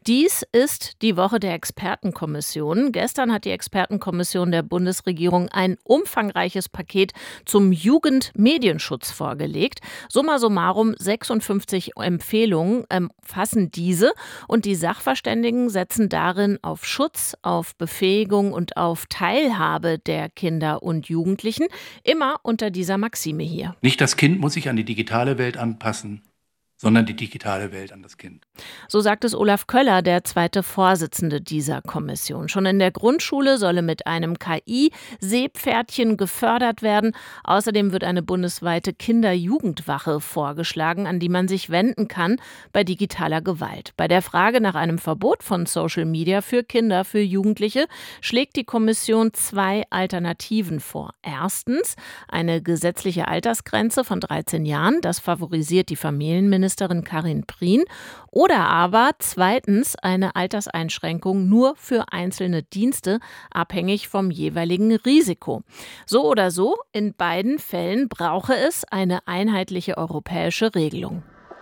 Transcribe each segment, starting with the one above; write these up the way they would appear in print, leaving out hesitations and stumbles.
Dies ist die Woche der Expertenkommission. Gestern hat die Expertenkommission der Bundesregierung ein umfangreiches Paket zum Jugendmedienschutz vorgelegt. Summa summarum 56 Empfehlungen fassen diese und die Sachverständigen setzen darin auf Schutz, auf Befähigung und auf Teilhabe der Kinder und Jugendlichen, immer unter dieser Maxime hier. Nicht das Kind muss sich an die digitale Welt anpassen, sondern die digitale Welt an das Kind. So sagt es Olaf Köller, der zweite Vorsitzende dieser Kommission. Schon in der Grundschule solle mit einem KI-Seepferdchen gefördert werden. Außerdem wird eine bundesweite Kinder-Jugendwache vorgeschlagen, an die man sich wenden kann bei digitaler Gewalt. Bei der Frage nach einem Verbot von Social Media für Kinder, für Jugendliche, schlägt die Kommission 2 Alternativen vor. Erstens eine gesetzliche Altersgrenze von 13 Jahren. Das favorisiert die Familienministerin Karin Prien. Oder aber zweitens eine Alterseinschränkung nur für einzelne Dienste, abhängig vom jeweiligen Risiko. So oder so, in beiden Fällen brauche es eine einheitliche europäische Regelung.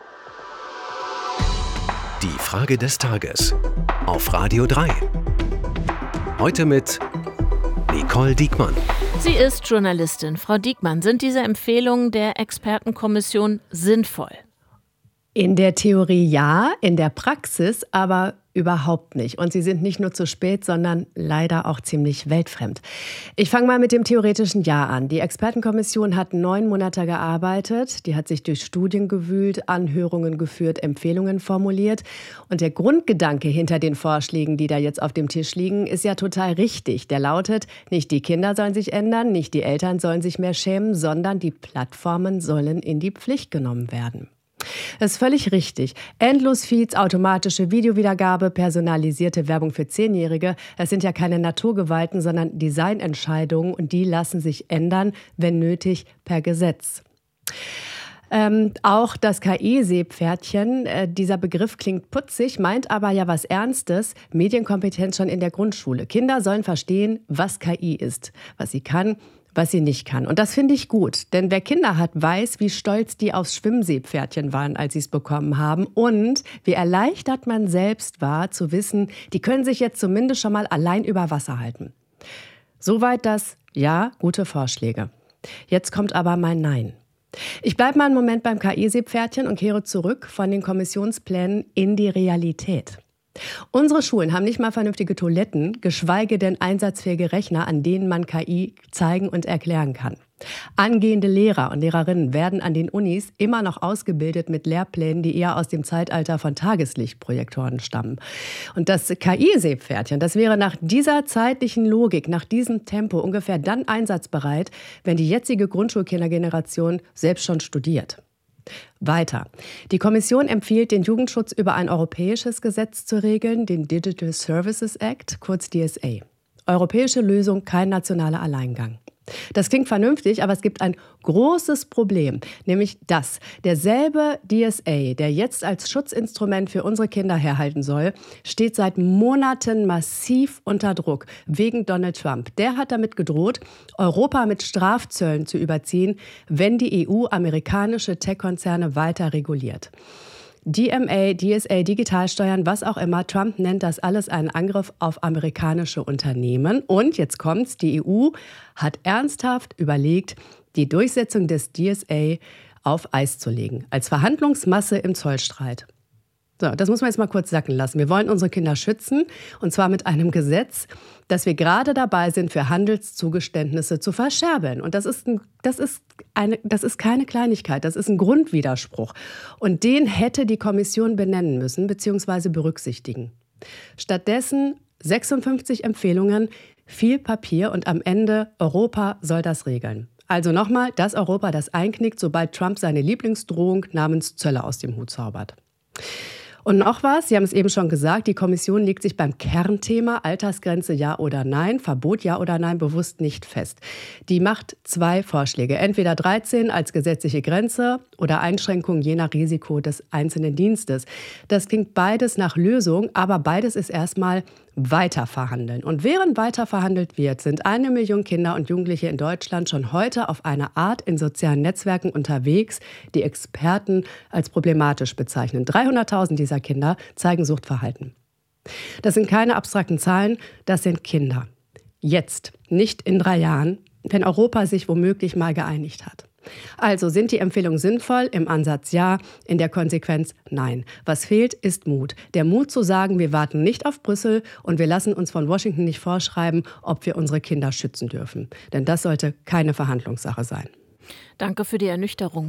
Die Frage des Tages auf Radio 3. Heute mit Nicole Diekmann. Sie ist Journalistin. Frau Diekmann, sind diese Empfehlungen der Expertenkommission sinnvoll? In der Theorie ja, in der Praxis aber überhaupt nicht. Und sie sind nicht nur zu spät, sondern leider auch ziemlich weltfremd. Ich fange mal mit dem theoretischen Ja an. Die Expertenkommission hat 9 Monate gearbeitet. Die hat sich durch Studien gewühlt, Anhörungen geführt, Empfehlungen formuliert. Und der Grundgedanke hinter den Vorschlägen, die da jetzt auf dem Tisch liegen, ist ja total richtig. Der lautet, nicht die Kinder sollen sich ändern, nicht die Eltern sollen sich mehr schämen, sondern die Plattformen sollen in die Pflicht genommen werden. Das ist völlig richtig. Endlosfeeds, automatische Videowiedergabe, personalisierte Werbung für 10-Jährige, das sind ja keine Naturgewalten, sondern Designentscheidungen und die lassen sich ändern, wenn nötig, per Gesetz. Auch das KI-Seepferdchen, dieser Begriff klingt putzig, meint aber ja was Ernstes, Medienkompetenz schon in der Grundschule. Kinder sollen verstehen, was KI ist, was sie kann, was sie nicht kann. Und das finde ich gut, denn wer Kinder hat, weiß, wie stolz die aufs Schwimmseepferdchen waren, als sie es bekommen haben und wie erleichtert man selbst war, zu wissen, die können sich jetzt zumindest schon mal allein über Wasser halten. Soweit das Ja, gute Vorschläge. Jetzt kommt aber mein Nein. Ich bleibe mal einen Moment beim KI-Seepferdchen und kehre zurück von den Kommissionsplänen in die Realität. Unsere Schulen haben nicht mal vernünftige Toiletten, geschweige denn einsatzfähige Rechner, an denen man KI zeigen und erklären kann. Angehende Lehrer und Lehrerinnen werden an den Unis immer noch ausgebildet mit Lehrplänen, die eher aus dem Zeitalter von Tageslichtprojektoren stammen. Und das KI-Seepferdchen, das wäre nach dieser zeitlichen Logik, nach diesem Tempo ungefähr dann einsatzbereit, wenn die jetzige Grundschulkindergeneration selbst schon studiert. Weiter. Die Kommission empfiehlt, den Jugendschutz über ein europäisches Gesetz zu regeln, den Digital Services Act, kurz DSA. Europäische Lösung, kein nationaler Alleingang. Das klingt vernünftig, aber es gibt ein großes Problem, nämlich dass derselbe DSA, der jetzt als Schutzinstrument für unsere Kinder herhalten soll, steht seit Monaten massiv unter Druck wegen Donald Trump. Der hat damit gedroht, Europa mit Strafzöllen zu überziehen, wenn die EU amerikanische Tech-Konzerne weiter reguliert. DMA, DSA, Digitalsteuern, was auch immer. Trump nennt das alles einen Angriff auf amerikanische Unternehmen. Und jetzt kommt's, die EU hat ernsthaft überlegt, die Durchsetzung des DSA auf Eis zu legen, als Verhandlungsmasse im Zollstreit. So, das muss man jetzt mal kurz sacken lassen. Wir wollen unsere Kinder schützen, und zwar mit einem Gesetz, das wir gerade dabei sind, für Handelszugeständnisse zu verscherbeln. Und das ist keine Kleinigkeit, das ist ein Grundwiderspruch. Und den hätte die Kommission benennen müssen bzw. berücksichtigen. Stattdessen 56 Empfehlungen, viel Papier und am Ende Europa soll das regeln. Also nochmal, das Europa, das einknickt, sobald Trump seine Lieblingsdrohung namens Zölle aus dem Hut zaubert. Und noch was, Sie haben es eben schon gesagt, die Kommission legt sich beim Kernthema Altersgrenze ja oder nein, Verbot ja oder nein bewusst nicht fest. Die macht 2 Vorschläge, entweder 13 als gesetzliche Grenze oder Einschränkungen je nach Risiko des einzelnen Dienstes. Das klingt beides nach Lösung, aber beides ist erstmal weiter verhandeln. Und während weiter verhandelt wird, sind 1 Million Kinder und Jugendliche in Deutschland schon heute auf eine Art in sozialen Netzwerken unterwegs, die Experten als problematisch bezeichnen. 300.000 dieser Kinder zeigen Suchtverhalten. Das sind keine abstrakten Zahlen, das sind Kinder. Jetzt, nicht in 3 Jahren, wenn Europa sich womöglich mal geeinigt hat. Also sind die Empfehlungen sinnvoll? Im Ansatz ja, in der Konsequenz nein. Was fehlt, ist Mut. Der Mut zu sagen, wir warten nicht auf Brüssel und wir lassen uns von Washington nicht vorschreiben, ob wir unsere Kinder schützen dürfen. Denn das sollte keine Verhandlungssache sein. Danke für die Ernüchterung.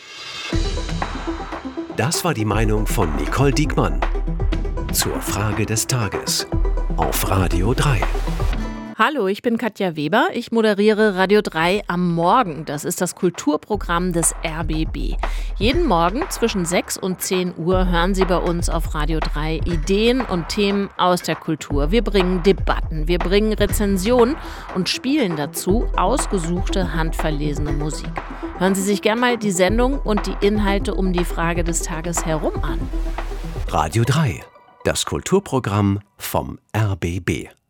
Das war die Meinung von Nicole Diekmann zur Frage des Tages auf Radio 3. Hallo, ich bin Katja Weber. Ich moderiere Radio 3 am Morgen. Das ist das Kulturprogramm des RBB. Jeden Morgen zwischen 6 und 10 Uhr hören Sie bei uns auf Radio 3 Ideen und Themen aus der Kultur. Wir bringen Debatten, wir bringen Rezensionen und spielen dazu ausgesuchte, handverlesene Musik. Hören Sie sich gern mal die Sendung und die Inhalte um die Frage des Tages herum an. Radio 3, das Kulturprogramm vom RBB.